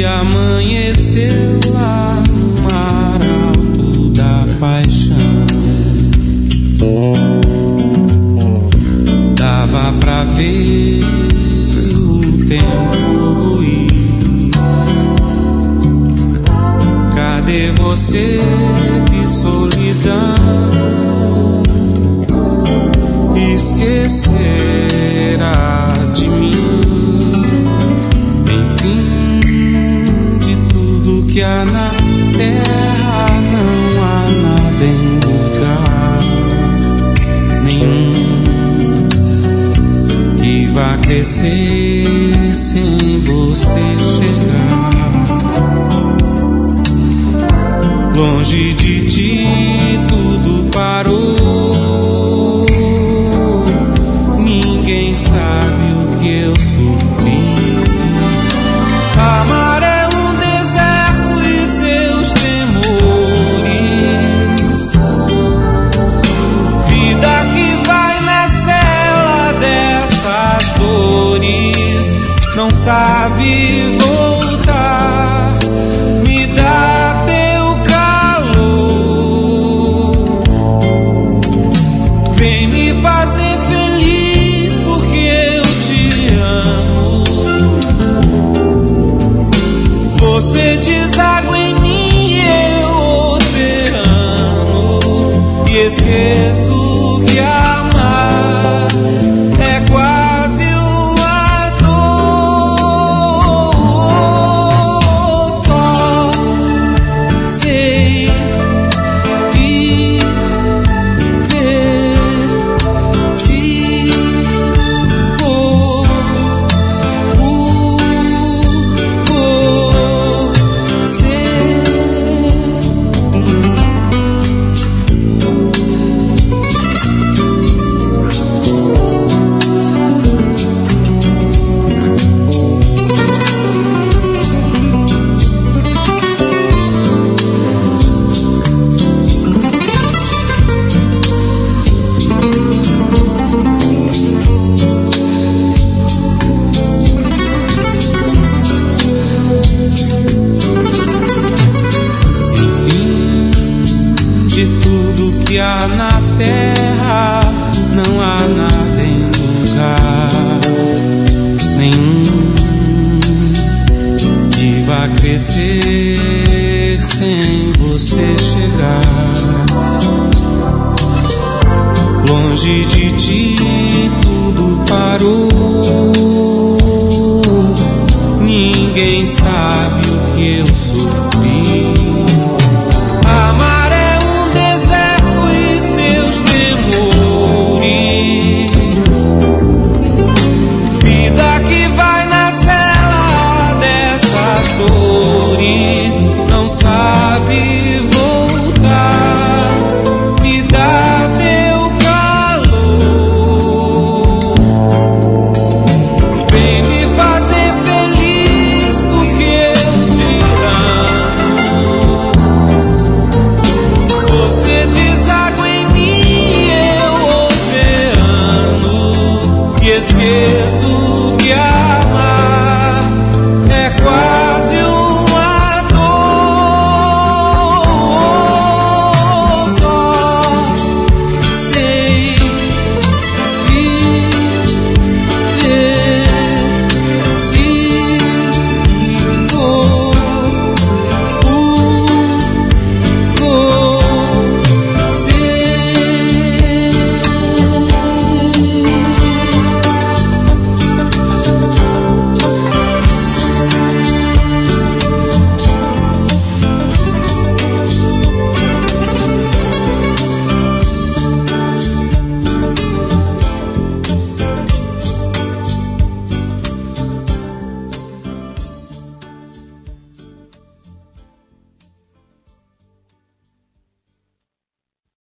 E amanheceu lá no mar alto da paixão. Dava pra ver o tempo ruir. Cadê você, que solidão? Esquecerá de mim. Enfim, de tudo que há na terra, não há nada em lugar nenhum que vá crescer sem você chegar. Longe de ti tudo parou. Ninguém sabe o que eu sofri. Amar é um deserto e seus temores. Vida que vai na cela dessas dores. Não sabe voltar. Me dá teu calor. Vem me fazer feliz porque eu te amo. Você deságua em mim, eu oceano. E esqueço que amar é quase uma dor. Só sei viver se for por você. De tudo que há na terra, não há nada em lugar nenhum que vá crescer sem você chegar. Longe de ti